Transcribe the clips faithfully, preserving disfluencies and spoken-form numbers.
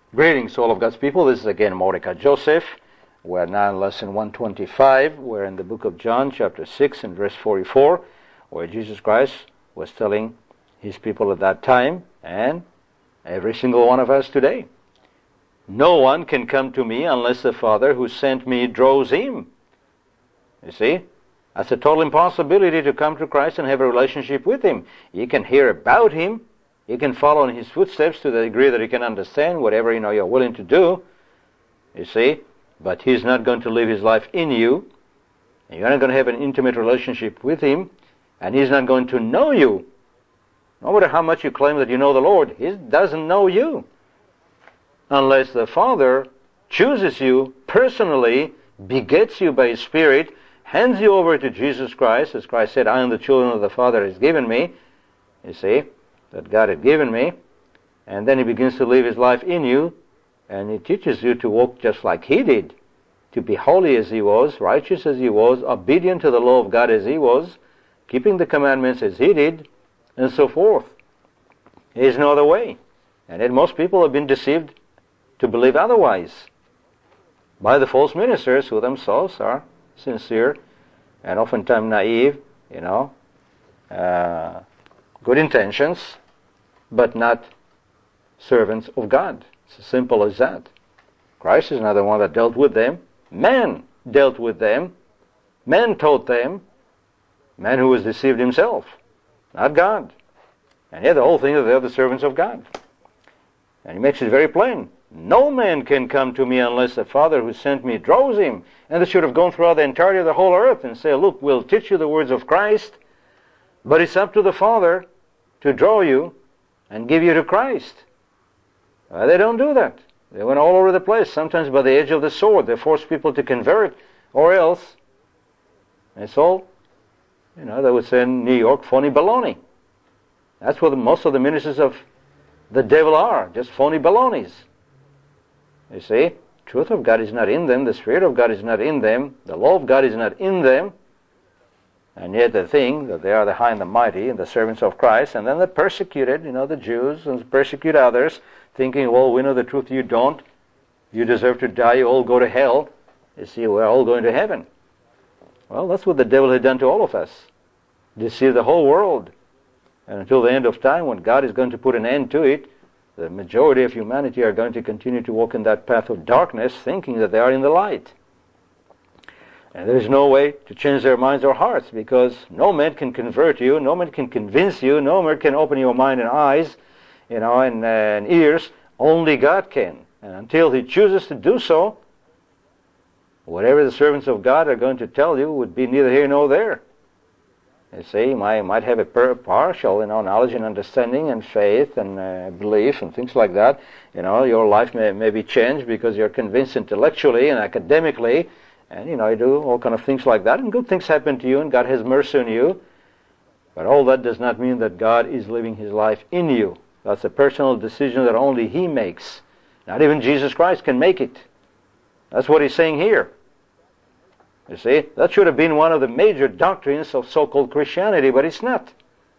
Greetings to all of God's people. This is again Mordecai Joseph. We're now in lesson one twenty-five. We're in the book of John, chapter six, and verse forty-four, where Jesus Christ was telling his people at that time, and every single one of us today, no one can come to me unless the Father who sent me draws him. You see? That's a total impossibility to come to Christ and have a relationship with him. You can hear about him. You can follow in his footsteps to the degree that you can understand whatever you know you're willing to do. You see? But he's not going to live his life in you. And you're not going to have an intimate relationship with him. And he's not going to know you. No matter how much you claim that you know the Lord, he doesn't know you. Unless the Father chooses you personally, begets you by his Spirit, hands you over to Jesus Christ, as Christ said, I am the children of the Father has given me. You see? That God had given me, and then he begins to live his life in you, and he teaches you to walk just like he did, to be holy as he was, righteous as he was, obedient to the law of God as he was, keeping the commandments as he did, and so forth. There is no other way. And yet most people have been deceived to believe otherwise by the false ministers who themselves are sincere and oftentimes naive, you know, uh, good intentions, but not servants of God. It's as simple as that. Christ is not the one that dealt with them. Man dealt with them. Man taught them. Man who was deceived himself, not God. And yet the whole thing is they're the servants of God. And he makes it very plain. No man can come to me unless the Father who sent me draws him. And they should have gone throughout the entirety of the whole earth and say, look, we'll teach you the words of Christ, but it's up to the Father to draw you and give you to Christ. Well, they don't do that. They went all over the place, sometimes by the edge of the sword. They force people to convert, or else it's all, you know, they would say in New York, phony baloney. That's what most of the ministers of the devil are, just phony balonies. You see, truth of God is not in them, the Spirit of God is not in them, the law of God is not in them, and yet they think that they are the high and the mighty and the servants of Christ, and then they're persecuted, you know, the Jews, and persecute others, thinking, well, we know the truth, you don't. You deserve to die, you all go to hell. You see, we're all going to heaven. Well, that's what the devil had done to all of us. Deceive the whole world. And until the end of time, when God is going to put an end to it, the majority of humanity are going to continue to walk in that path of darkness, thinking that they are in the light. And there is no way to change their minds or hearts, because no man can convert you, no man can convince you, no man can open your mind and eyes, you know, and, uh, and ears. Only God can. And until he chooses to do so, whatever the servants of God are going to tell you would be neither here nor there. You see, you might, might have a per- partial, you know, knowledge and understanding and faith and uh, belief and things like that. You know, your life may, may be changed because you're convinced intellectually and academically. And, you know, you do all kind of things like that, and good things happen to you, and God has mercy on you. But all that does not mean that God is living his life in you. That's a personal decision that only he makes. Not even Jesus Christ can make it. That's what he's saying here. You see, that should have been one of the major doctrines of so-called Christianity, but it's not.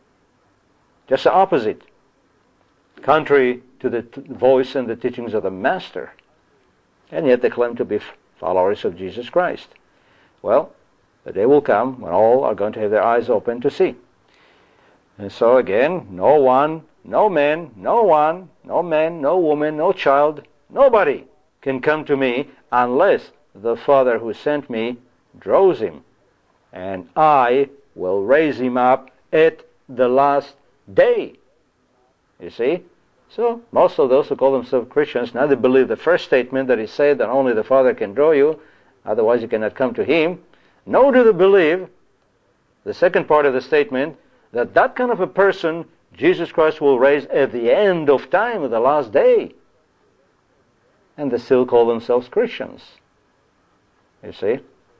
Just the opposite. Contrary to the t- voice and the teachings of the Master. And yet they claim to be followers of Jesus Christ. Well, the day will come when all are going to have their eyes open to see. And so again, no one, no man, no one, no man, no woman, no child, nobody can come to me unless the Father who sent me draws him. And I will raise him up at the last day. You see? So, most of those who call themselves Christians, now they believe the first statement that is said that only the Father can draw you, otherwise you cannot come to him. Nor do they believe the second part of the statement, that that kind of a person Jesus Christ will raise at the end of time, at the last day. And they still call themselves Christians. You see?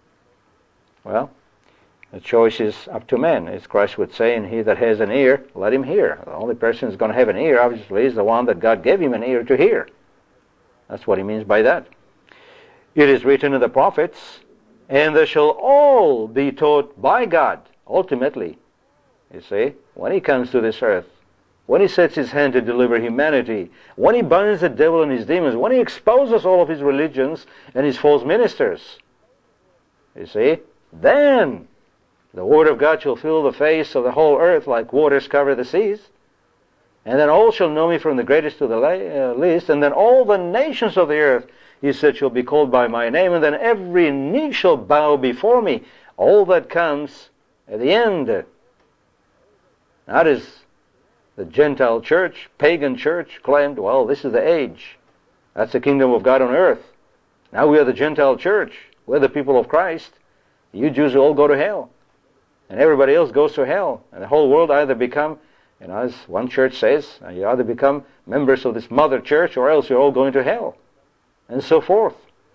Well, the choice is up to men. As Christ would say, and he that has an ear, let him hear. The only person who's going to have an ear, obviously, is the one that God gave him an ear to hear. That's what he means by that. It is written in the prophets, and they shall all be taught by God, ultimately. You see, when he comes to this earth, when he sets his hand to deliver humanity, when he binds the devil and his demons, when he exposes all of his religions and his false ministers, you see, then the word of God shall fill the face of the whole earth like waters cover the seas. And then all shall know me from the greatest to the la- uh, least. And then all the nations of the earth, he said, shall be called by my name. And then every knee shall bow before me. All that comes at the end. That is the Gentile church, pagan church, claimed, well, this is the age. That's the kingdom of God on earth. Now we are the Gentile church. We're the people of Christ. You Jews all go to hell. And everybody else goes to hell. And the whole world either become, you know, as one church says, you either become members of this mother church or else you're all going to hell. And so forth.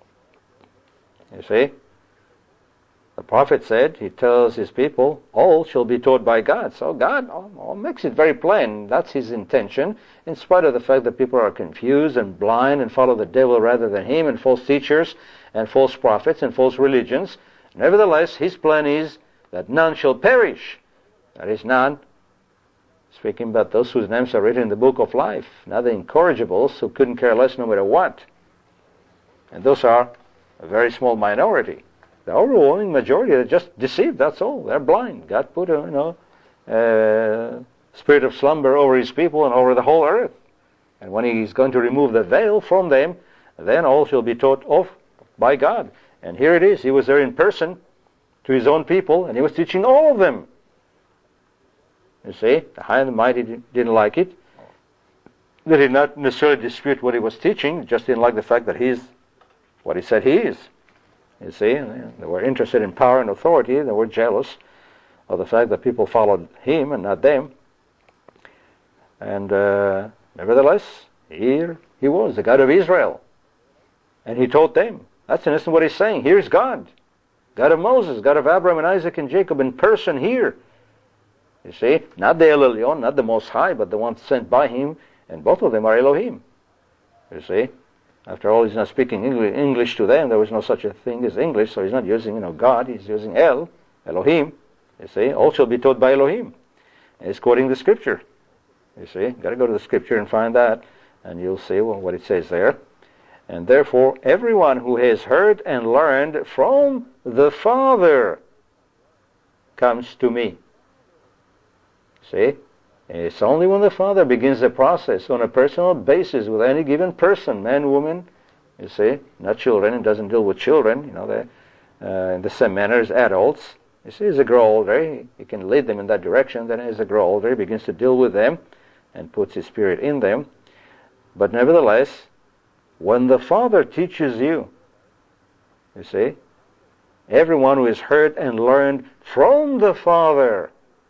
You see? The prophet said, he tells his people, all shall be taught by God. So God all makes it very plain. That's his intention, in spite of the fact that people are confused and blind and follow the devil rather than him, and false teachers and false prophets and false religions. Nevertheless, his plan is that none shall perish. That is, none, speaking about those whose names are written in the book of life, not the incorrigibles who couldn't care less no matter what. And those are a very small minority. The overwhelming majority are just deceived, that's all. They're blind. God put a, you know, uh, spirit of slumber over his people and over the whole earth. And when he's going to remove the veil from them, then all shall be taught of by God. And here it is. He was there in person to his own people, and he was teaching all of them. You see, the high and the mighty didn't like it. They did not necessarily dispute what he was teaching, just didn't like the fact that he's what he said he is. You see, they were interested in power and authority. They were jealous of the fact that people followed him and not them. And uh, nevertheless, here he was, the God of Israel. And he taught them. That's in essence what he's saying. Here's God. God of Moses, God of Abraham and Isaac and Jacob in person here. You see, not the El Elyon, not the Most High, but the one sent by him. And both of them are Elohim. You see. After all, he's not speaking English to them. There was no such a thing as English, so he's not using, you know, God. He's using El, Elohim. You see, all shall be taught by Elohim. And he's quoting the Scripture. You see, got to go to the Scripture and find that, and you'll see well, what it says there. And therefore, everyone who has heard and learned from the Father comes to me. See? It's only when the Father begins the process on a personal basis with any given person, man, woman, you see, not children. It doesn't deal with children, you know, they're uh, in the same manner as adults. You see, as they grow older, he, he can lead them in that direction. Then as they grow older, he begins to deal with them and puts his Spirit in them. But nevertheless, when the Father teaches you, you see, everyone who has heard and learned from the Father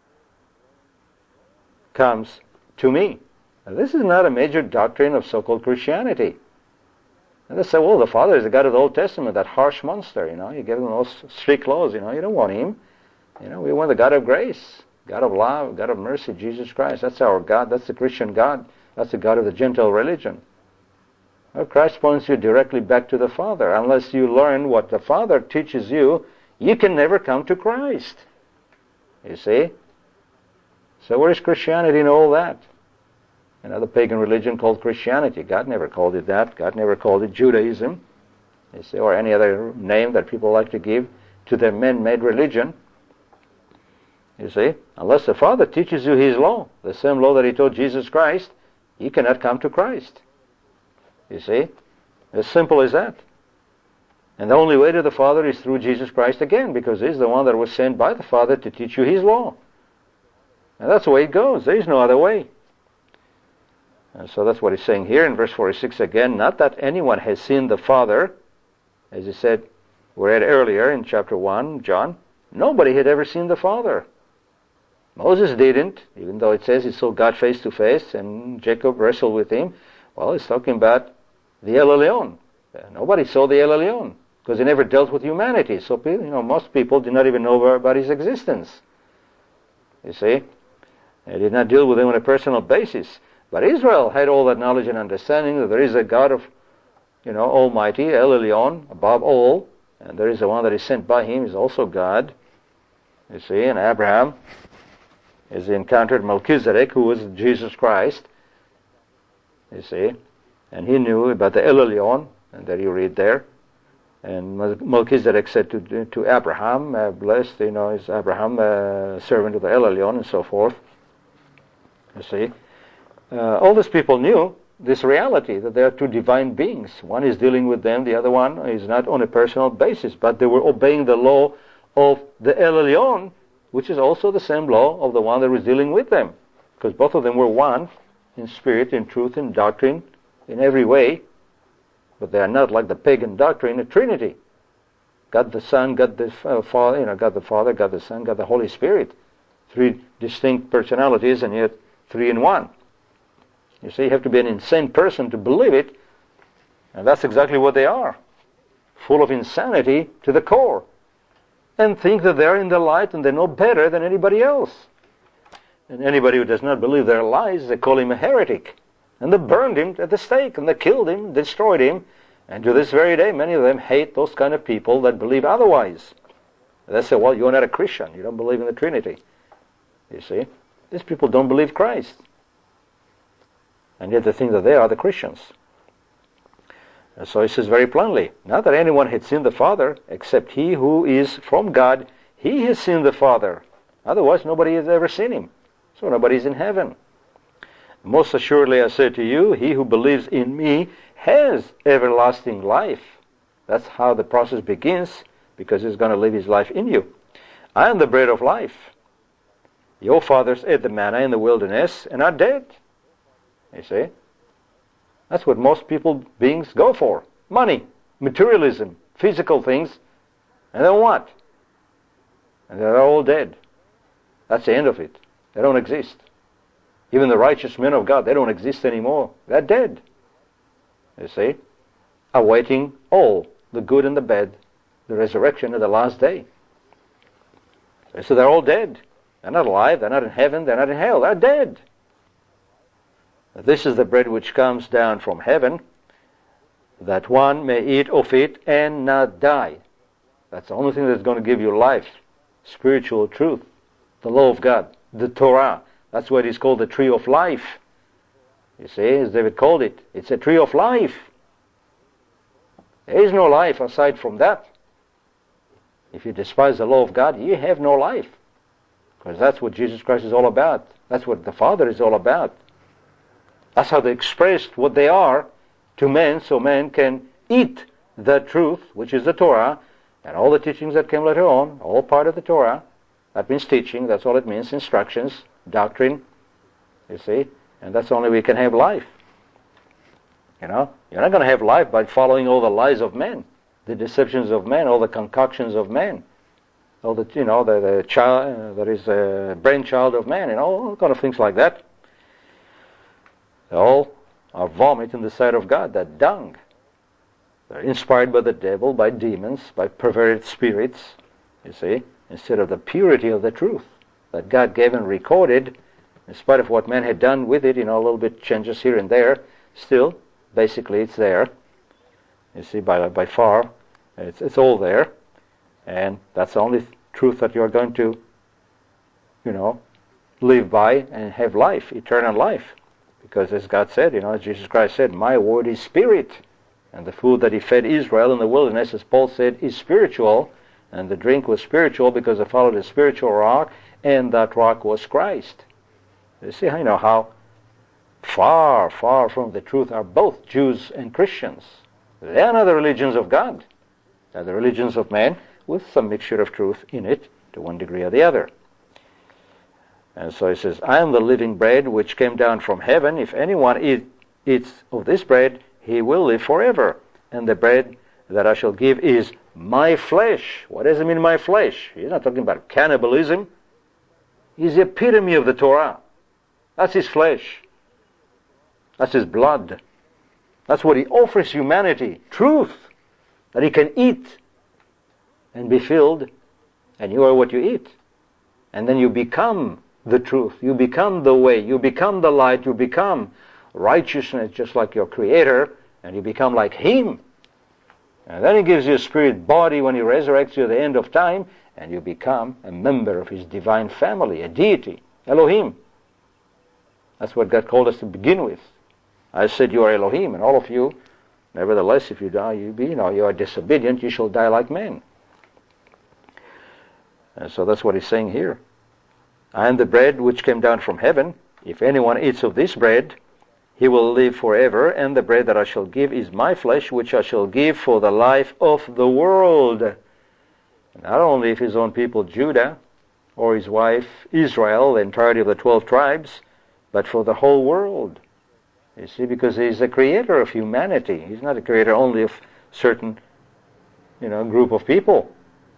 comes to me. Now, this is not a major doctrine of so-called Christianity. And they say, well, the Father is the God of the Old Testament, that harsh monster, you know, you give him those strict laws, you know, you don't want him. You know, we want the God of grace, God of love, God of mercy, Jesus Christ. That's our God, that's the Christian God, that's the God of the Gentile religion. Well, Christ points you directly back to the Father. Unless you learn what the Father teaches you, you can never come to Christ. You see? So where is Christianity in all that? Another pagan religion called Christianity. God never called it that. God never called it Judaism. You see, or any other name that people like to give to their man-made religion. You see, unless the Father teaches you His law, the same law that He taught Jesus Christ, you cannot come to Christ. You see, as simple as that. And the only way to the Father is through Jesus Christ again, because He's the one that was sent by the Father to teach you His law. And that's the way it goes. There is no other way. And so that's what he's saying here in verse forty-six again. Not that anyone has seen the Father, as he said, we read earlier in chapter one, John. Nobody had ever seen the Father. Moses didn't, even though it says he saw God face to face and Jacob wrestled with him. Well, he's talking about the El Elyon. Nobody saw the El Elyon because he never dealt with humanity. So, you know, most people did not even know about his existence. You see? They did not deal with him on a personal basis. But Israel had all that knowledge and understanding that there is a God of, you know, Almighty, El Elyon, above all, and there is the one that is sent by Him, is also God. You see, and Abraham as he encountered Melchizedek, who was Jesus Christ, you see, and he knew about the El Elyon, and that you read there. And Melchizedek said to to Abraham, uh, blessed, you know, is Abraham, uh, servant of the El Elyon, and so forth. You see, uh, all these people knew this reality, that they are two divine beings. One is dealing with them, the other one is not on a personal basis, but they were obeying the law of the El Elyon, which is also the same law of the one that was dealing with them, because both of them were one in spirit, in truth, in doctrine, in every way. But they are not like the pagan doctrine of Trinity. God the Son, God the uh, Father, you know, God the Father, God the Son, God the Holy Spirit. Three distinct personalities, and yet three in one. You see, you have to be an insane person to believe it, and that's exactly what they are. Full of insanity to the core. And think that they're in the light and they know better than anybody else. And anybody who does not believe their lies, they call him a heretic. And they burned him at the stake, and they killed him, destroyed him. And to this very day, many of them hate those kind of people that believe otherwise. They say, well, you're not a Christian. You don't believe in the Trinity. You see? These people don't believe Christ. And yet they think that they are the Christians. And so he says very plainly, not that anyone had seen the Father, except he who is from God, he has seen the Father. Otherwise, nobody has ever seen him. So nobody's in heaven. Most assuredly I say to you, he who believes in me has everlasting life. That's how the process begins, because he's going to live his life in you. I am the bread of life. Your fathers ate the manna in the wilderness and are dead. You see? That's what most people beings go for. Money, materialism, physical things. And then what? And they're all dead. That's the end of it. They don't exist. Even the righteous men of God, they don't exist anymore. They're dead. You see? Awaiting all, the good and the bad, the resurrection of the last day. So they're all dead. They're not alive, they're not in heaven, they're not in hell, they're dead. This is the bread which comes down from heaven, that one may eat of it and not die. That's the only thing that's going to give you life, spiritual truth, the law of God, the Torah. That's why it is called the tree of life. You see, as David called it, it's a tree of life. There is no life aside from that. If you despise the law of God, you have no life. Because that's what Jesus Christ is all about. That's what the Father is all about. That's how they expressed what they are to men, so men can eat the truth, which is the Torah, and all the teachings that came later on, all part of the Torah. That means teaching, that's all it means, instructions, doctrine, you see, and that's the only way we can have life. You know, you're not going to have life by following all the lies of men, the deceptions of men, all the concoctions of men, all the, you know, the, the child, uh, that is a brainchild of man, and all, all kind of things like that. They all are vomit in the sight of God, that dung. They're inspired by the devil, by demons, by perverted spirits, you see, instead of the purity of the truth that God gave and recorded, in spite of what man had done with it, you know, a little bit changes here and there, still, basically it's there. You see, by by far, it's, it's all there, and that's the only th- truth that you're going to, you know, live by and have life, eternal life. Because as God said, you know, as Jesus Christ said, my word is spirit. And the food that he fed Israel in the wilderness, as Paul said, is spiritual. And the drink was spiritual because they followed a spiritual rock, and that rock was Christ. You see, you know how far, far from the truth are both Jews and Christians. They are not the religions of God. They are the religions of man with some mixture of truth in it to one degree or the other. And so he says, I am the living bread which came down from heaven. If anyone eat, eats of this bread, he will live forever. And the bread that I shall give is my flesh. What does it mean, my flesh? He's not talking about cannibalism. He's the epitome of the Torah. That's his flesh. That's his blood. That's what he offers humanity. Truth. That he can eat and be filled. And you are what you eat. And then you become the truth. You become the way. You become the light. You become righteousness just like your Creator. And you become like Him. And then He gives you a spirit body when He resurrects you at the end of time. And you become a member of His divine family, a deity. Elohim. That's what God called us to begin with. I said you are Elohim, and all of you, nevertheless, if you die, you be, you know, you are disobedient, you shall die like men. And so that's what he's saying here. I am the bread which came down from heaven. If anyone eats of this bread, he will live forever, and the bread that I shall give is my flesh, which I shall give for the life of the world. Not only of his own people, Judah, or his wife, Israel, the entirety of the twelve tribes, but for the whole world. You see, because he's the creator of humanity. He's not a creator only of certain, you know, group of people.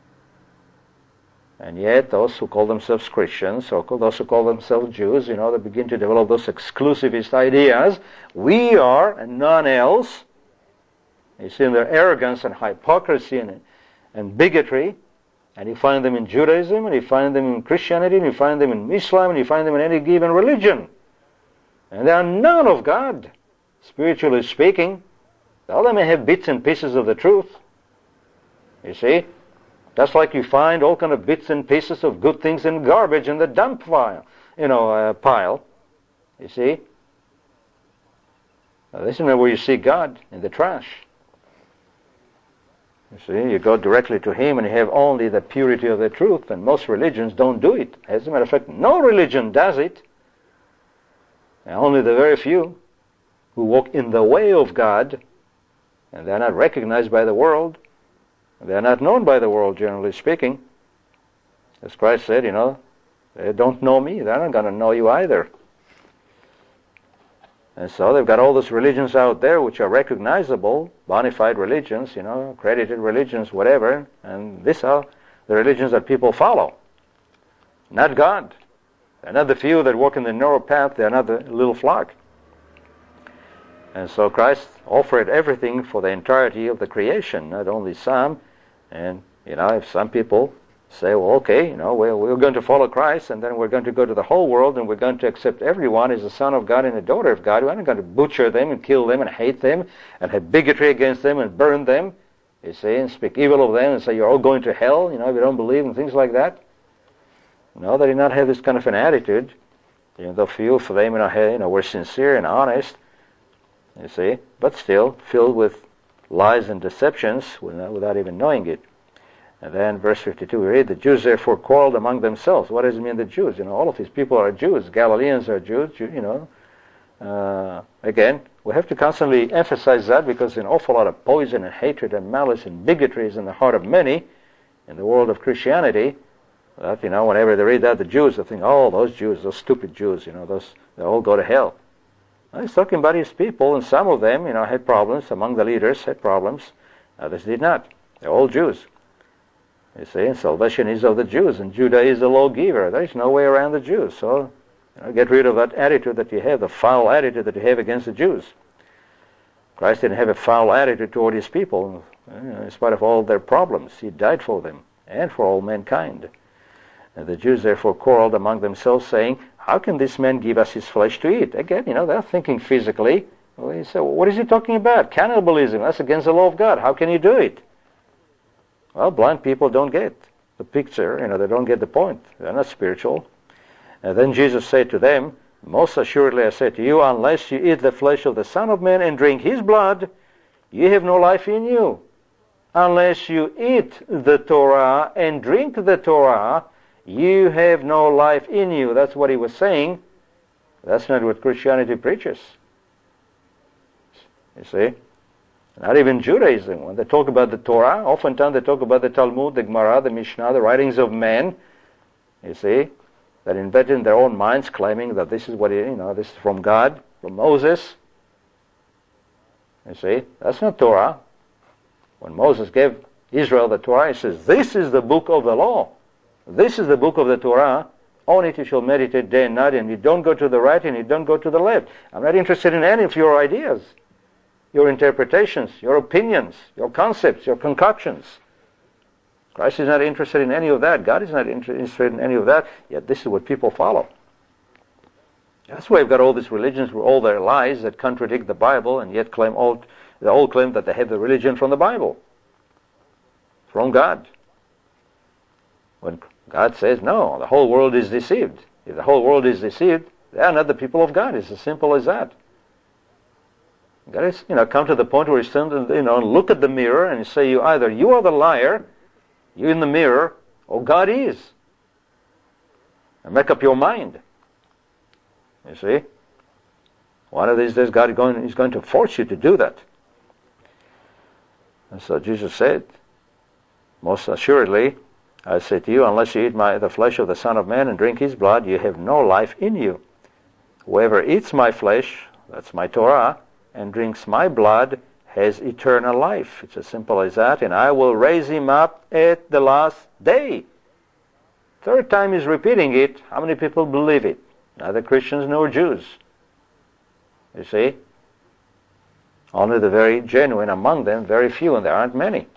And yet, those who call themselves Christians, or those who call themselves Jews, you know, they begin to develop those exclusivist ideas. We are, and none else. You see, in their arrogance and hypocrisy and, and bigotry, and you find them in Judaism, and you find them in Christianity, and you find them in Islam, and you find them in any given religion. And they are none of God, spiritually speaking. Though they may have bits and pieces of the truth. You see? Just like you find all kind of bits and pieces of good things in garbage in the dump pile, you know, uh, pile. You see? Now, this is where you see God, in the trash. You see, you go directly to Him and you have only the purity of the truth, and most religions don't do it. As a matter of fact, no religion does it. And only the very few who walk in the way of God, and they're not recognized by the world, they're not known by the world, generally speaking. As Christ said, you know, they don't know me, they're not going to know you either. And so they've got all those religions out there which are recognizable, bona fide religions, you know, accredited religions, whatever, and these are the religions that people follow. Not God. They're not the few that walk in the narrow path, they're not the little flock. And so Christ offered everything for the entirety of the creation, not only some. And, you know, if some people say, well, okay, you know, we're, we're going to follow Christ, and then we're going to go to the whole world, and we're going to accept everyone as a son of God and a daughter of God. We're not going to butcher them and kill them and hate them and have bigotry against them and burn them, you see, and speak evil of them and say you're all going to hell, you know, if you don't believe, and things like that. No, they did not have this kind of an attitude. You know, the few of them, you know, had, you know, were sincere and honest, you see, but still filled with lies and deceptions without even knowing it. And then verse fifty-two, we read, the Jews therefore quarreled among themselves. What does it mean, the Jews? You know, all of these people are Jews. Galileans are Jews, you know. Uh, again, we have to constantly emphasize that because an awful lot of poison and hatred and malice and bigotry is in the heart of many in the world of Christianity. That, you know, whenever they read that, the Jews, they think, oh, those Jews, those stupid Jews, you know, those, they all go to hell. Well, he's talking about his people, and some of them, you know, had problems. Among the leaders had problems. Others did not. They're all Jews. You see, and salvation is of the Jews, and Judah is the lawgiver. There is no way around the Jews. So, you know, get rid of that attitude that you have, the foul attitude that you have against the Jews. Christ didn't have a foul attitude toward his people, you know, in spite of all their problems. He died for them and for all mankind. And the Jews therefore quarreled among themselves, saying, how can this man give us his flesh to eat? Again, you know, they're thinking physically. Well, you say, well, what is he talking about? Cannibalism, that's against the law of God. How can you do it? Well, blind people don't get the picture, you know, they don't get the point. They're not spiritual. And then Jesus said to them, most assuredly I say to you, unless you eat the flesh of the Son of Man and drink his blood, you have no life in you. Unless you eat the Torah and drink the Torah, you have no life in you. That's what he was saying. That's not what Christianity preaches. You see? Not even Judaism. When they talk about the Torah, oftentimes they talk about the Talmud, the Gemara, the Mishnah, the writings of men. You see? That invented in their own minds, claiming that this is what, you know, this is from God, from Moses. You see? That's not Torah. When Moses gave Israel the Torah, he says, this is the book of the law. This is the book of the Torah. On it you shall meditate day and night, and you don't go to the right and you don't go to the left. I'm not interested in any of your ideas, your interpretations, your opinions, your concepts, your concoctions. Christ is not interested in any of that. God is not interested in any of that. Yet this is what people follow. That's why we've got all these religions with all their lies that contradict the Bible, and yet claim all, they all claim that they have the religion from the Bible, from God. When God says, no, the whole world is deceived. If the whole world is deceived, they are not the people of God. It's as simple as that. You got to, you know, come to the point where you stand and, you know, look at the mirror and say, you either you are the liar, you in the mirror, or God is. And make up your mind. You see? One of these days, God is going, is going to force you to do that. And so Jesus said, most assuredly, I say to you, unless you eat my, the flesh of the Son of Man and drink his blood, you have no life in you. Whoever eats my flesh, that's my Torah, and drinks my blood has eternal life. It's as simple as that. And I will raise him up at the last day. Third time he's repeating it. How many people believe it? Neither Christians nor Jews. You see? Only the very genuine among them, very few, and there aren't many.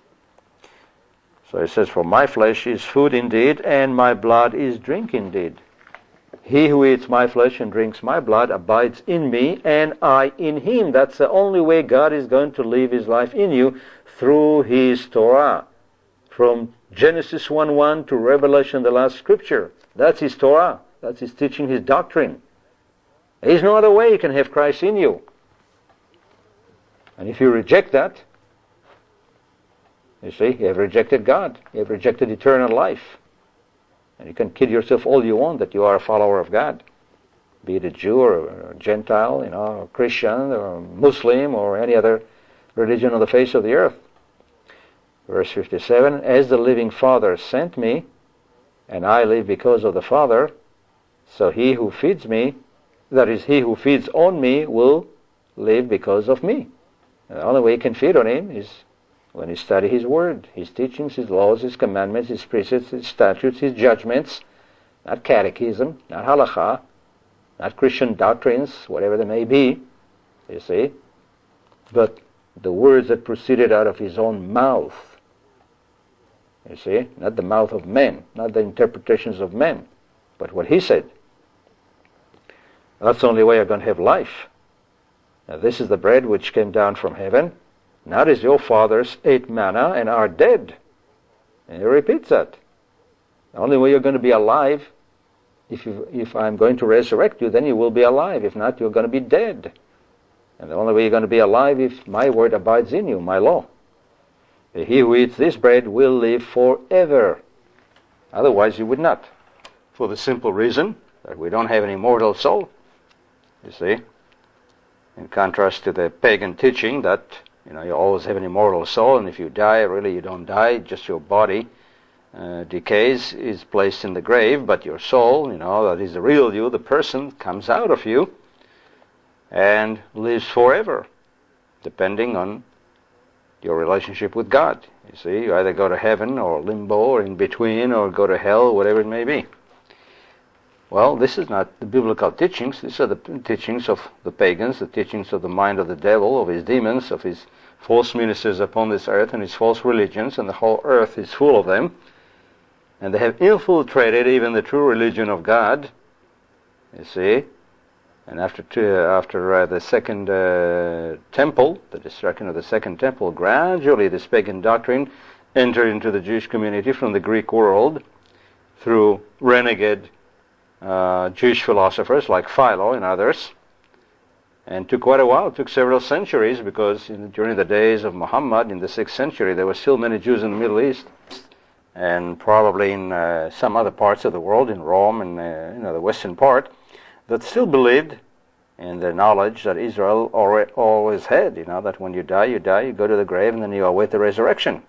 So it says, for my flesh is food indeed, and my blood is drink indeed. He who eats my flesh and drinks my blood abides in me, and I in him. That's the only way God is going to live his life in you, through his Torah. From Genesis one one to Revelation, the last scripture. That's his Torah. That's his teaching, his doctrine. There's no other way you can have Christ in you. And if you reject that, you see, you have rejected God. You have rejected eternal life. And you can kid yourself all you want that you are a follower of God. Be it a Jew or a Gentile, you know, or Christian or Muslim or any other religion on the face of the earth. Verse fifty-seven, as the living Father sent me, and I live because of the Father, so he who feeds me, that is, he who feeds on me, will live because of me. And the only way you can feed on him is when you study his word, his teachings, his laws, his commandments, his precepts, his statutes, his judgments, not catechism, not halakha, not Christian doctrines, whatever they may be, you see, but the words that proceeded out of his own mouth. You see, not the mouth of men, not the interpretations of men, but what he said. That's the only way you're going to have life. Now, this is the bread which came down from heaven, not as your fathers ate manna and are dead. And he repeats that. The only way you're going to be alive, if you, if I'm going to resurrect you, then you will be alive. If not, you're going to be dead. And the only way you're going to be alive if my word abides in you, my law. He who eats this bread will live forever. Otherwise you would not. For the simple reason that we don't have an immortal soul. You see? In contrast to the pagan teaching that, you know, you always have an immortal soul, and if you die, really you don't die, just your body uh, decays, is placed in the grave, but your soul, you know, that is the real you, the person, comes out of you and lives forever, depending on your relationship with God. You see, you either go to heaven or limbo or in between or go to hell, whatever it may be. Well, this is not the biblical teachings. These are the teachings of the pagans, the teachings of the mind of the devil, of his demons, of his false ministers upon this earth and his false religions, and the whole earth is full of them. And they have infiltrated even the true religion of God, you see. And after two, after uh, the second uh, temple, the destruction of the second temple, gradually this pagan doctrine entered into the Jewish community from the Greek world through renegade uh, Jewish philosophers like Philo and others. And took quite a while, it took several centuries, because in, during the days of Muhammad in the sixth century, there were still many Jews in the Middle East, and probably in uh, some other parts of the world, in Rome and uh, you know, the western part, that still believed in the knowledge that Israel always had, you know, that when you die, you die, you go to the grave, and then you await the resurrection.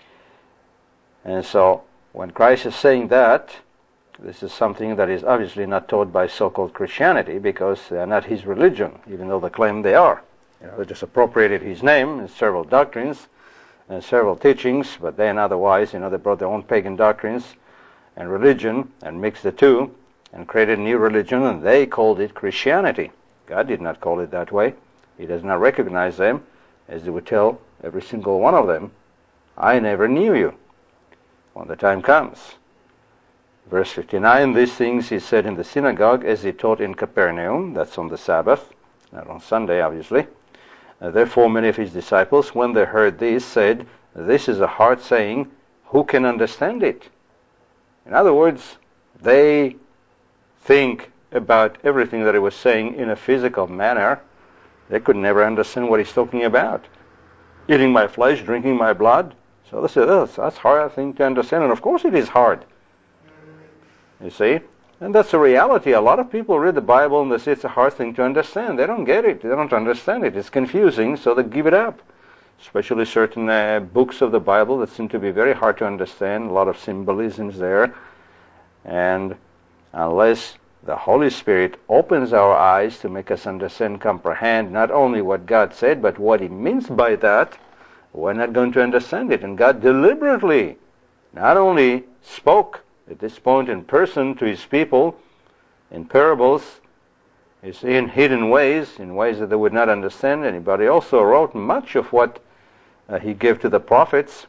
And so, when Christ is saying that, this is something that is obviously not taught by so-called Christianity, because they are not his religion, even though they claim they are. You know, they just appropriated his name in several doctrines and several teachings, but then otherwise, you know, they brought their own pagan doctrines and religion and mixed the two and created a new religion, and they called it Christianity. God did not call it that way. He does not recognize them, as he would tell every single one of them, I never knew you, when the time comes. Verse fifty-nine, these things he said in the synagogue as he taught in Capernaum, that's on the Sabbath, not on Sunday obviously. Uh, therefore many of his disciples, when they heard this, said, this is a hard saying, who can understand it? In other words, they think about everything that he was saying in a physical manner, they could never understand what he's talking about. Eating my flesh, drinking my blood. So they said, oh, that's a hard thing to understand. And of course it is hard. You see? And that's a reality. A lot of people read the Bible and they say it's a hard thing to understand. They don't get it. They don't understand it. It's confusing, so they give it up. Especially certain uh, books of the Bible that seem to be very hard to understand. A lot of symbolisms there. And unless the Holy Spirit opens our eyes to make us understand, comprehend not only what God said, but what He means by that, we're not going to understand it. And God deliberately not only spoke at this point in person to His people in parables, you see, in hidden ways, in ways that they would not understand. And He also wrote much of what uh, He gave to the prophets,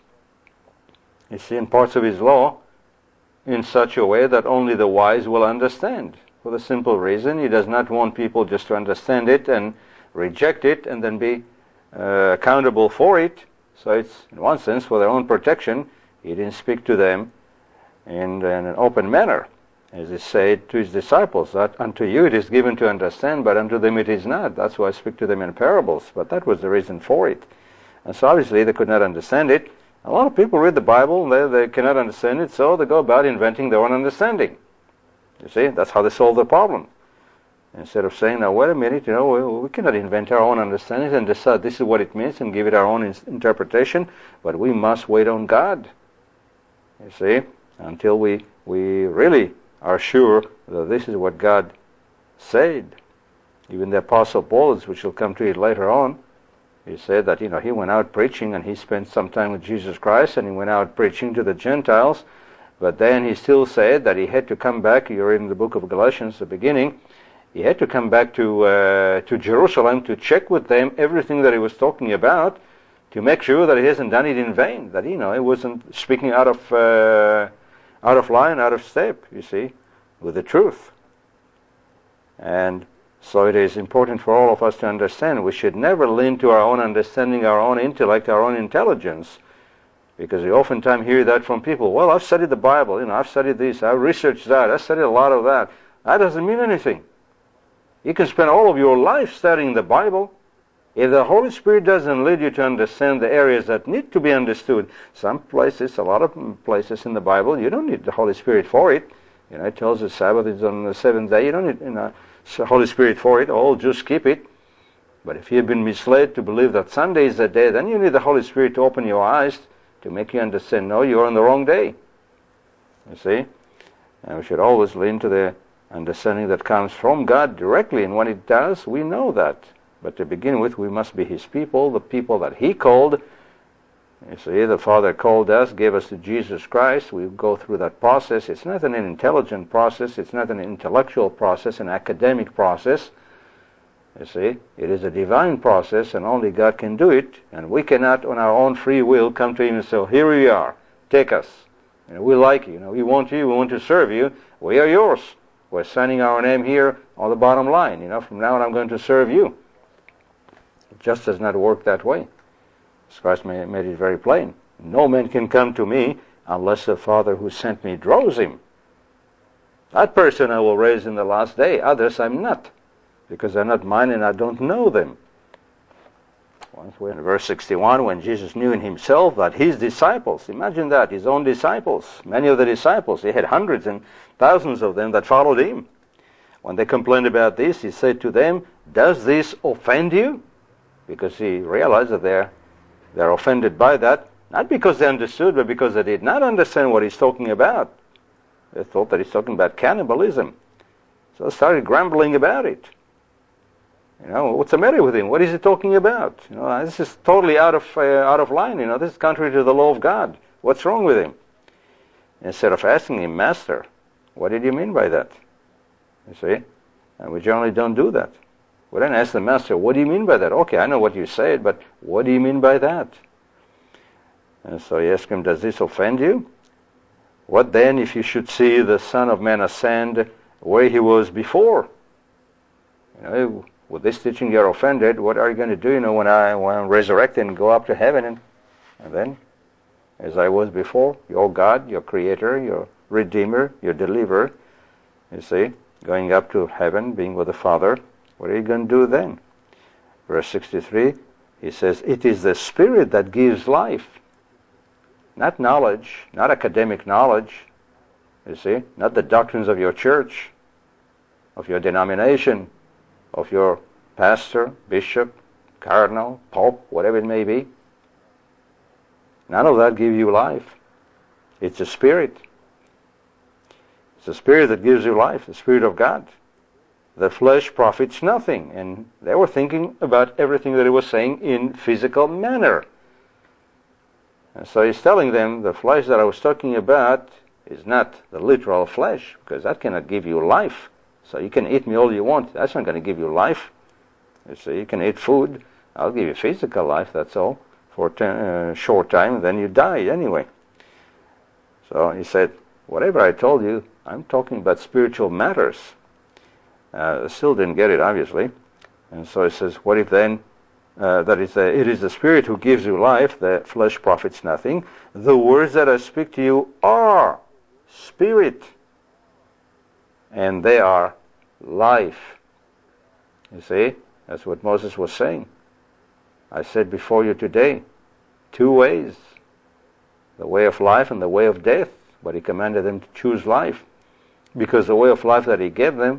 you see, in parts of His law, in such a way that only the wise will understand. For the simple reason, He does not want people just to understand it and reject it and then be uh, accountable for it. So it's, in one sense, for their own protection. He didn't speak to them in, in an open manner. As He said to His disciples, that unto you it is given to understand, but unto them it is not. That's why I speak to them in parables. But that was the reason for it. And so obviously they could not understand it. A lot of people read the Bible and they, they cannot understand it, so they go about inventing their own understanding. You see, that's how they solve the problem. Instead of saying, now wait a minute, you know, we, we cannot invent our own understanding and decide this is what it means and give it our own in- interpretation, but we must wait on God. You see, until we, we really are sure that this is what God said. Even the Apostle Paul, which will come to it later on, he said that, you know, he went out preaching and he spent some time with Jesus Christ and he went out preaching to the Gentiles. But then he still said that he had to come back. You're in the book of Galatians, the beginning. He had to come back to uh, to Jerusalem to check with them everything that he was talking about, to make sure that he hasn't done it in vain. That, you know, he wasn't speaking out of uh, out of line, out of step. You see, with the truth. And so it is important for all of us to understand we should never lean to our own understanding, our own intellect, our own intelligence. Because we oftentimes hear that from people. Well, I've studied the Bible, you know, I've studied this, I've researched that, I've studied a lot of that. That doesn't mean anything. You can spend all of your life studying the Bible. If the Holy Spirit doesn't lead you to understand the areas that need to be understood, some places, a lot of places in the Bible, you don't need the Holy Spirit for it. You know, it tells us Sabbath is on the seventh day. You don't need, you know, the Holy Spirit for it. Oh, just keep it. But if you've been misled to believe that Sunday is the day, then you need the Holy Spirit to open your eyes to make you understand, no, you're on the wrong day. You see? And we should always lean to the understanding that comes from God directly, and when it does, we know that. But to begin with, we must be His people, the people that He called. You see, the Father called us, gave us to Jesus Christ. We go through that process. It's not an intelligent process. It's not an intellectual process, an academic process. You see, it is a divine process, and only God can do it. And we cannot, on our own free will, come to Him and say, here we are, take us. You know, we like you. You know, we want you. We want to serve you. We are yours. We're signing our name here on the bottom line. You know, from now on, I'm going to serve you. It just does not work that way. Christ made it very plain. No man can come to me unless the Father who sent me draws him. That person I will raise in the last day. Others I'm not, because they're not mine and I don't know them. Once we're in verse sixty-one, when Jesus knew in Himself that His disciples, imagine that, His own disciples, many of the disciples, He had hundreds and thousands of them that followed Him. When they complained about this, He said to them, does this offend you? Because He realized that they're, they're offended by that, not because they understood, but because they did not understand what He's talking about. They thought that He's talking about cannibalism. So they started grumbling about it. You know, what's the matter with him? What is he talking about? You know, this is totally out of uh, out of line. You know, this is contrary to the law of God. What's wrong with him? Instead of asking him, Master, what did you mean by that? You see, and we generally don't do that. We don't ask the Master, what do you mean by that? Okay, I know what you said, but what do you mean by that? And so he asked him, does this offend you? What then if you should see the Son of Man ascend where He was before? You know, with this teaching you're offended, what are you going to do, you know, when, I, when I'm resurrected and go up to heaven? And, and then, as I was before, your God, your Creator, your Redeemer, your Deliverer, you see, going up to heaven, being with the Father, what are you going to do then? Verse sixty-three, he says, it is the Spirit that gives life. Not knowledge, not academic knowledge, you see, not the doctrines of your church, of your denomination, of your pastor, bishop, cardinal, pope, whatever it may be. None of that gives you life. It's the Spirit. It's the Spirit that gives you life, the Spirit of God. The flesh profits nothing. And they were thinking about everything that he was saying in physical manner. And so he's telling them, the flesh that I was talking about is not the literal flesh, because that cannot give you life. So you can eat me all you want. That's not going to give you life. You see, you can eat food. I'll give you physical life, that's all, for a uh, short time, then you die anyway. So he said, whatever I told you, I'm talking about spiritual matters. Uh, still didn't get it, obviously. And so he says, what if then, uh, that is the, it is the Spirit who gives you life, the flesh profits nothing. The words that I speak to you are Spirit, and they are life. You see, that's what Moses was saying. I said before you today, two ways, the way of life and the way of death, but he commanded them to choose life, because the way of life that he gave them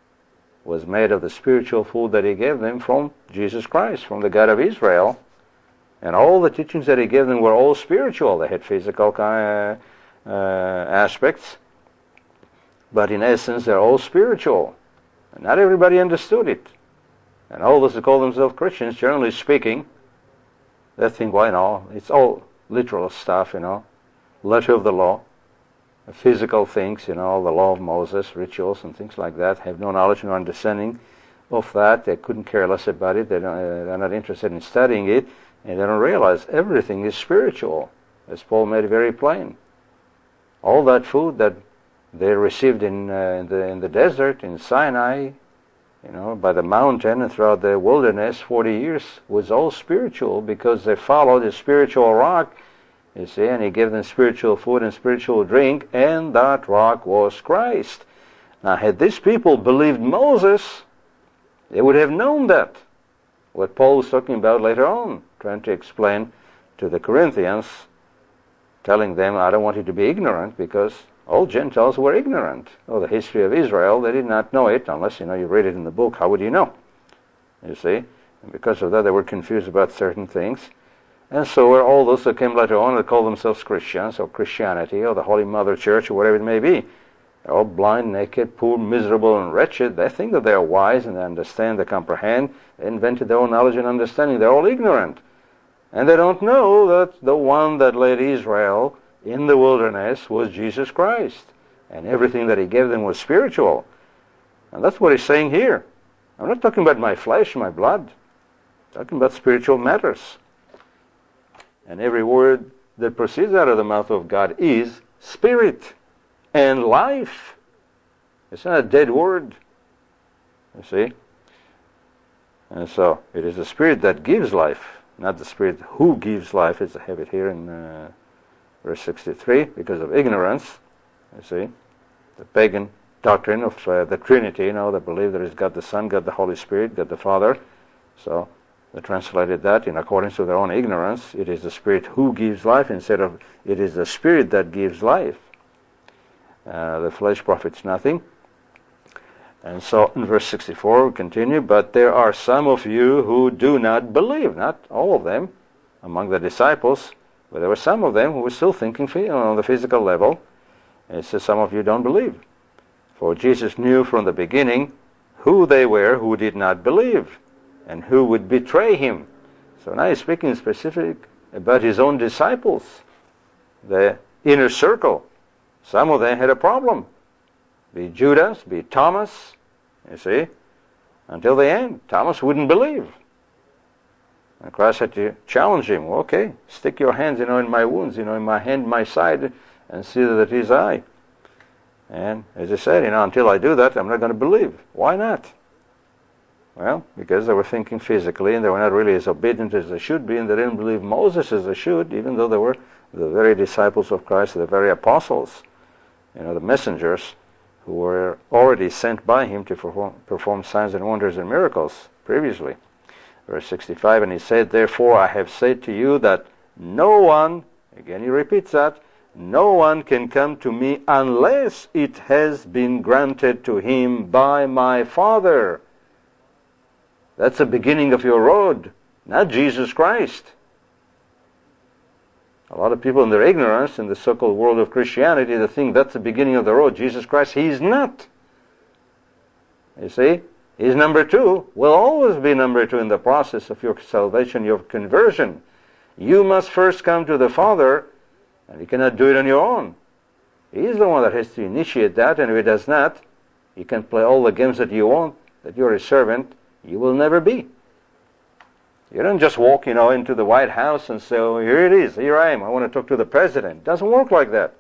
was made of the spiritual food that he gave them from Jesus Christ, from the God of Israel. And all the teachings that he gave them were all spiritual. They had physical kind of, uh, aspects, but in essence they're all spiritual. And not everybody understood it. And all those who call themselves Christians, generally speaking, they think, well, you know, it's all literal stuff, you know, letter of the law, physical things, you know, the law of Moses, rituals and things like that, have no knowledge nor understanding of that. They couldn't care less about it. They don't, uh, they're not interested in studying it, and they don't realize everything is spiritual, as Paul made it very plain. All that food that they received in, uh, in the in the desert, in Sinai, you know, by the mountain and throughout the wilderness, forty years, was all spiritual, because they followed the spiritual rock, you see, and he gave them spiritual food and spiritual drink, and that rock was Christ. Now, had these people believed Moses, they would have known that. What Paul was talking about later on, trying to explain to the Corinthians, telling them, I don't want you to be ignorant, because all Gentiles were ignorant of the history of Israel. They did not know it, unless, you know, you read it in the book. How would you know? You see? And because of that, they were confused about certain things. And so were all those that came later on that call themselves Christians, or Christianity, or the Holy Mother Church, or whatever it may be. They're all blind, naked, poor, miserable, and wretched. They think that they're wise, and they understand, they comprehend. They invented their own knowledge and understanding. They're all ignorant. And they don't know that the one that led Israel in the wilderness was Jesus Christ. And everything that he gave them was spiritual. And that's what he's saying here. I'm not talking about my flesh, my blood. I'm talking about spiritual matters. And every word that proceeds out of the mouth of God is spirit and life. It's not a dead word. You see? And so, it is the Spirit that gives life, not the Spirit who gives life. It's a habit here in uh, verse sixty-three, because of ignorance. You see? The pagan doctrine of uh, the Trinity, you know, they believe there is God the Son, God the Holy Spirit, God the Father. So, they translated that in accordance to their own ignorance. It is the Spirit who gives life, instead of it is the Spirit that gives life. Uh, the flesh profits nothing. And so in verse sixty-four we continue, but there are some of you who do not believe. Not all of them among the disciples, but there were some of them who were still thinking on the physical level. And it says some of you don't believe. For Jesus knew from the beginning who they were who did not believe, and who would betray him. So now he's speaking specific about his own disciples, the inner circle. Some of them had a problem. Be Judas, be Thomas, you see, until the end. Thomas wouldn't believe. And Christ had to challenge him. Well, okay, stick your hands, you know, in my wounds, you know, in my hand, my side, and see that it is I. And as I said, you know, until I do that, I'm not going to believe. Why not? Well, because they were thinking physically, and they were not really as obedient as they should be, and they didn't believe Moses as they should, even though they were the very disciples of Christ, the very apostles, you know, the messengers who were already sent by him to perform, perform signs and wonders and miracles previously. Verse sixty-five, and he said, therefore I have said to you that no one, again he repeats that, no one can come to me unless it has been granted to him by my Father. That's the beginning of your road, not Jesus Christ. A lot of people in their ignorance in the so-called world of Christianity, they think that's the beginning of the road. Jesus Christ, He's not. You see? He's number two, will always be number two in the process of your salvation, your conversion. You must first come to the Father, and you cannot do it on your own. He's the one that has to initiate that, and if He does not, you can play all the games that you want, that you're His servant, you will never be. You don't just walk, you know, into the White House and say, oh, here it is, here I am, I want to talk to the President. It doesn't work like that.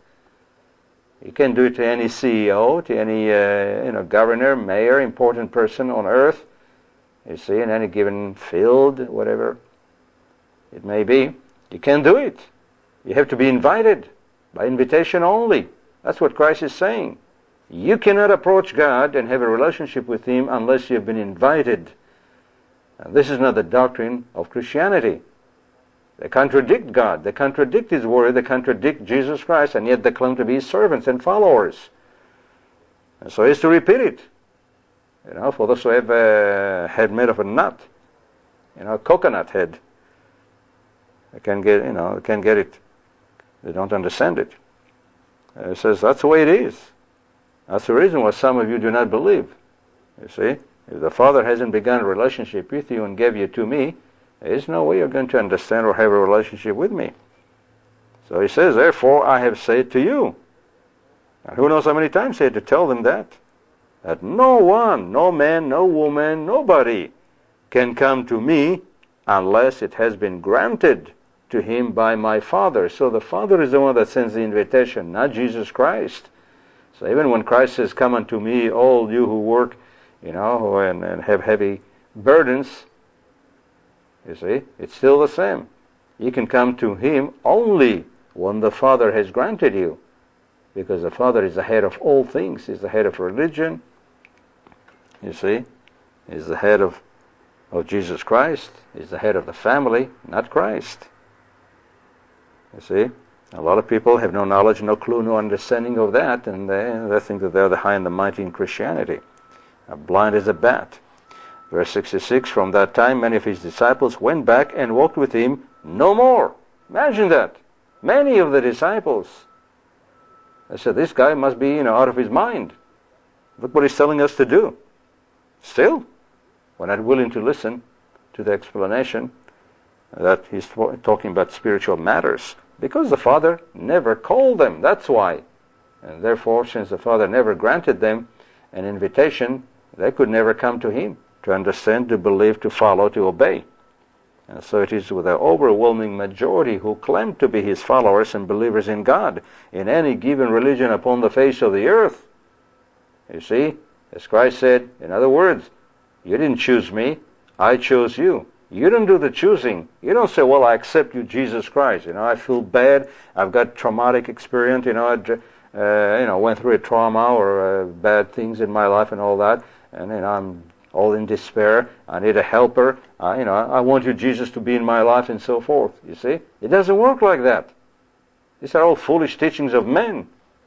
You can do it to any C E O, to any uh, you know, governor, mayor, important person on earth, you see, in any given field, whatever it may be. You can't do it. You have to be invited, by invitation only. That's what Christ is saying. You cannot approach God and have a relationship with Him unless you have been invited. And this is not the doctrine of Christianity. They contradict God. They contradict His Word. They contradict Jesus Christ, and yet they claim to be His servants and followers. And so He has to repeat it. You know, for those who have a head made of a nut, you know, a coconut head, they can't get, you know, they can't get it. They don't understand it. And it says that's the way it is. That's the reason why some of you do not believe. You see, if the Father hasn't begun a relationship with you and gave you to me, there is no way you're going to understand or have a relationship with me. So He says, therefore I have said to you. And who knows how many times He had to tell them that? That no one, no man, no woman, nobody can come to me unless it has been granted to him by my Father. So the Father is the one that sends the invitation, not Jesus Christ. So even when Christ says, come unto me, all you who work, you know, and, and have heavy burdens, you see, it's still the same. You can come to Him only when the Father has granted you, because the Father is the head of all things. He's the head of religion, you see. He's the head of, of Jesus Christ. He's the head of the family, not Christ. You see, a lot of people have no knowledge, no clue, no understanding of that, and they, they think that they're the high and the mighty in Christianity. Are blind as a bat. Verse sixty-six, from that time many of His disciples went back and walked with Him no more. Imagine that. Many of the disciples. They said, this guy must be, you know, out of his mind. Look what He's telling us to do. Still, we're not willing to listen to the explanation that He's talking about spiritual matters, because the Father never called them. That's why. And therefore, since the Father never granted them an invitation, they could never come to Him to understand, to believe, to follow, to obey. And so it is with the overwhelming majority who claim to be His followers and believers in God in any given religion upon the face of the earth. You see, as Christ said, in other words, you didn't choose me, I chose you. You don't do the choosing. You don't say, well, I accept you, Jesus Christ. You know, I feel bad. I've got traumatic experience. You know, I uh, you know, went through a trauma or uh, bad things in my life and all that. And, you know, I'm all in despair. I need a helper. Uh, you know, I want you, Jesus, to be in my life and so forth. You see? It doesn't work like that. These are all foolish teachings of men.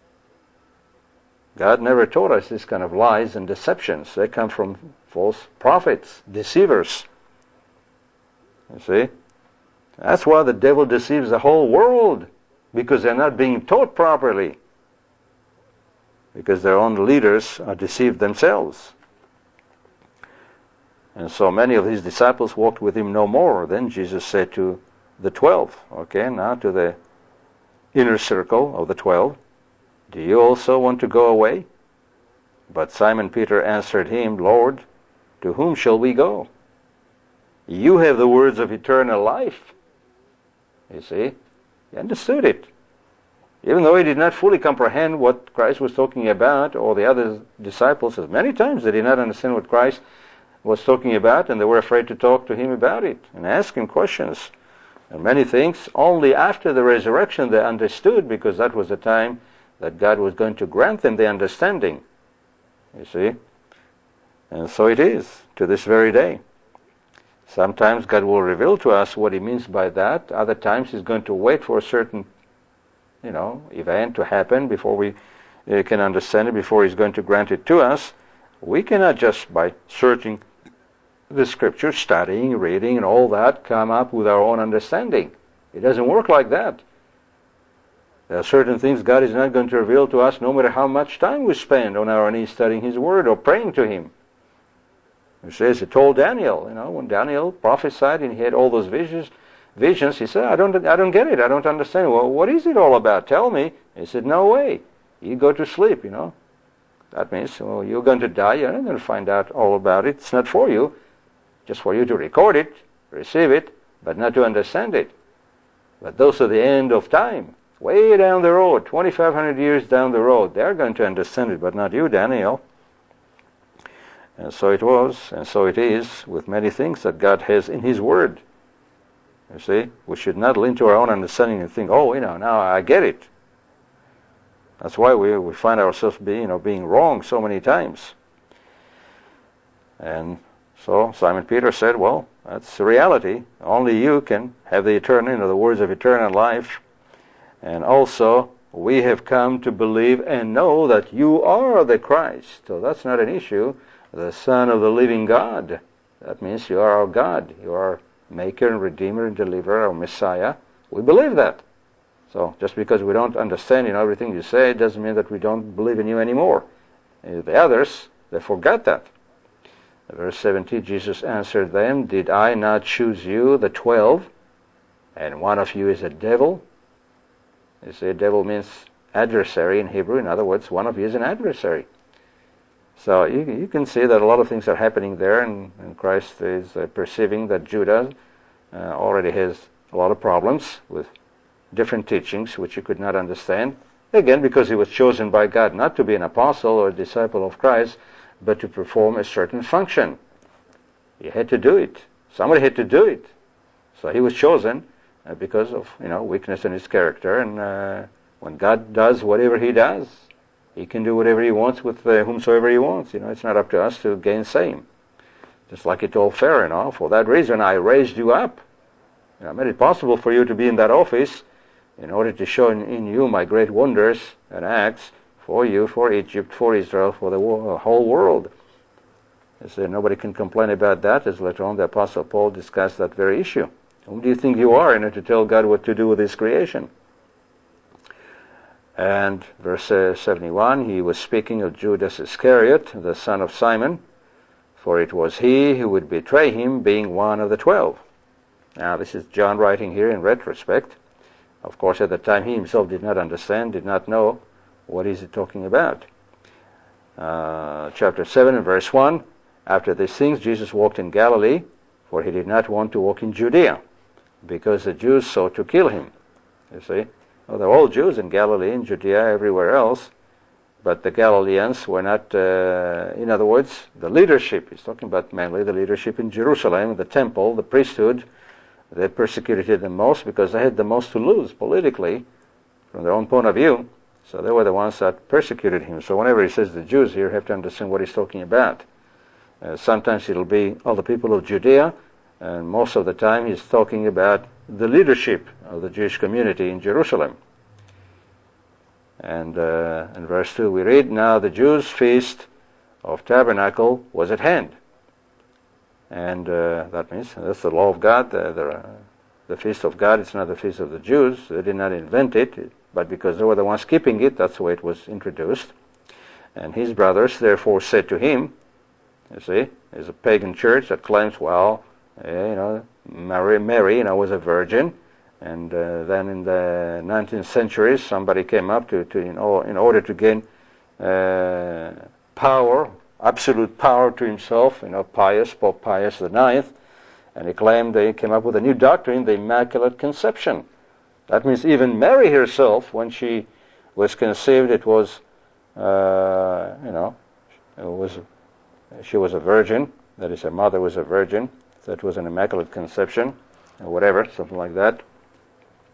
God never taught us this kind of lies and deceptions. They come from false prophets, deceivers. You see? That's why the devil deceives the whole world, because they're not being taught properly. Because their own leaders are deceived themselves. And so many of His disciples walked with Him no more. Then Jesus said to the twelve, okay, now to the inner circle of the twelve, do you also want to go away? But Simon Peter answered Him, Lord, to whom shall we go? You have the words of eternal life. You see? He understood it. Even though he did not fully comprehend what Christ was talking about, or the other disciples, many times they did not understand what Christ was talking about, and they were afraid to talk to Him about it and ask Him questions. And many things, only after the resurrection they understood, because that was the time that God was going to grant them the understanding. You see? And so it is to this very day. Sometimes God will reveal to us what He means by that. Other times He's going to wait for a certain, you know, event to happen before we uh, can understand it, before He's going to grant it to us. We cannot just by searching the Scripture, studying, reading, and all that, come up with our own understanding. It doesn't work like that. There are certain things God is not going to reveal to us no matter how much time we spend on our knees studying His Word or praying to Him. He says, He told Daniel, you know, when Daniel prophesied and he had all those visions, visions, he said, I don't, I don't get it, I don't understand. Well, what is it all about? Tell me. He said, no way. You go to sleep, you know. That means, well, you're going to die, you're not going to find out all about it. It's not for you. Just for you to record it, receive it, but not to understand it. But those are the end of time. Way down the road, twenty-five hundred years down the road, they're going to understand it, but not you, Daniel. And so it was, and so it is with many things that God has in His Word. You see, we should not lean to our own understanding and think, oh, you know, now I get it. That's why we we find ourselves being, you know, being wrong so many times. And so Simon Peter said, well, that's the reality. Only you can have the eternal, you know, the words of eternal life. And also, we have come to believe and know that you are the Christ. So that's not an issue. The Son of the living God. That means you are our God. You are Maker and Redeemer and Deliverer, our Messiah. We believe that. So just because we don't understand, you know, everything you say, it doesn't mean that we don't believe in you anymore. And the others, they forgot that. Verse seventeen, Jesus answered them, did I not choose you, the twelve, and one of you is a devil? You see, devil means adversary in Hebrew. In other words, one of you is an adversary. So you, you can see that a lot of things are happening there, and, and Christ is uh, perceiving that Judah uh, already has a lot of problems with different teachings which he could not understand. Again, because he was chosen by God not to be an apostle or a disciple of Christ, but to perform a certain function. He had to do it. Somebody had to do it. So he was chosen uh, because of, you know, weakness in his character. And uh, when God does whatever He does, He can do whatever He wants with uh, whomsoever He wants. You know, it's not up to us to gainsay Him. Just like He told Pharaoh, you know, for that reason I raised you up. You know, I made it possible for you to be in that office in order to show in, in you my great wonders and acts for you, for Egypt, for Israel, for the wo- whole world. So nobody can complain about that, as later on the Apostle Paul discussed that very issue. Who do you think you are in order to tell God what to do with His creation? And verse uh, seventy-one, he was speaking of Judas Iscariot, the son of Simon, for it was he who would betray him, being one of the twelve. Now this is John writing here in retrospect. Of course, at the time he himself did not understand, did not know what is it talking about. Uh, chapter seven and verse one, after these things Jesus walked in Galilee, for he did not want to walk in Judea, because the Jews sought to kill him. You see? Well, they're all Jews in Galilee, in Judea, everywhere else, but the Galileans were not, uh, in other words, the leadership, he's talking about mainly the leadership in Jerusalem, the temple, the priesthood, they persecuted them most because they had the most to lose politically from their own point of view. So they were the ones that persecuted him. So whenever he says the Jews here, you have to understand what he's talking about. Uh, sometimes it'll be all the people of Judea, and most of the time he's talking about the leadership of the Jewish community in Jerusalem. And uh, in verse two we read, now the Jews' feast of tabernacle was at hand. And uh, that means that's the law of God, the, the, the feast of God. It's not the feast of the Jews. They did not invent it, but because they were the ones keeping it, that's the way it was introduced. And his brothers therefore said to him, you see, there's a pagan church that claims, well, you know, Mary, Mary, you know, was a virgin, and uh, then in the nineteenth century, somebody came up to, to you know, in order to gain uh, power, absolute power to himself, you know, Pius, Pope Pius the ninth, and he claimed they came up with a new doctrine, the Immaculate Conception. That means even Mary herself, when she was conceived, it was, uh, you know, it was she was a virgin. That is, her mother was a virgin. That was an Immaculate Conception, or whatever, something like that.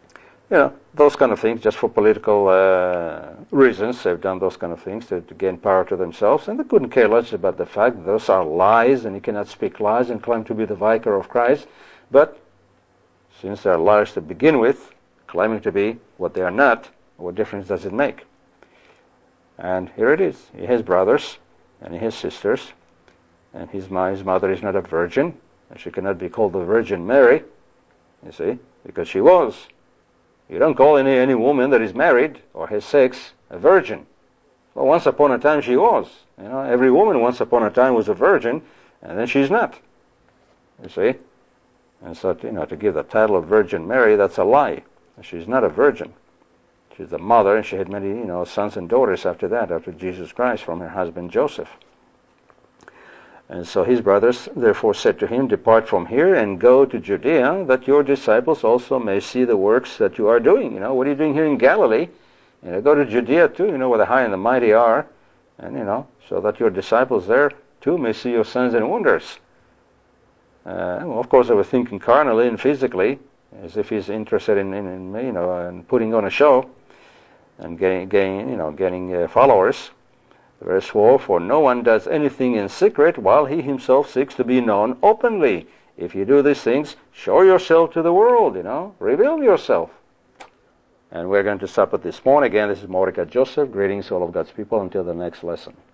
you know, those kind of things, just for political uh, reasons. They've done those kind of things to, to gain power to themselves, and they couldn't care less about the fact that those are lies, and you cannot speak lies and claim to be the vicar of Christ. But since they're liars to begin with, claiming to be what they are not, what difference does it make? And here it is. He has brothers, and he has sisters, and his, his mother is not a virgin, and she cannot be called the Virgin Mary, you see, because she was. You don't call any, any woman that is married or has sex a virgin. Well, once upon a time she was. You know, every woman once upon a time was a virgin, and then she's not. You see? And so, you know, to give the title of Virgin Mary, that's a lie. She's not a virgin. She's the mother, and she had many, you know, sons and daughters after that, after Jesus Christ, from her husband Joseph. And so his brothers therefore said to him, "Depart from here and go to Judea, that your disciples also may see the works that you are doing." You know, what are you doing here in Galilee? You know, go to Judea too, you know, where the high and the mighty are, and, you know, so that your disciples there too may see your signs and wonders. Uh, well, of course, they were thinking carnally and physically, as if he's interested in, in, in you know, in putting on a show and getting, getting you know, getting uh, followers. Verse four, "For no one does anything in secret while he himself seeks to be known openly. If you do these things, show yourself to the world, you know, reveal yourself." And we're going to stop at this point. Again, this is Mordecai Joseph. Greetings, all of God's people, until the next lesson.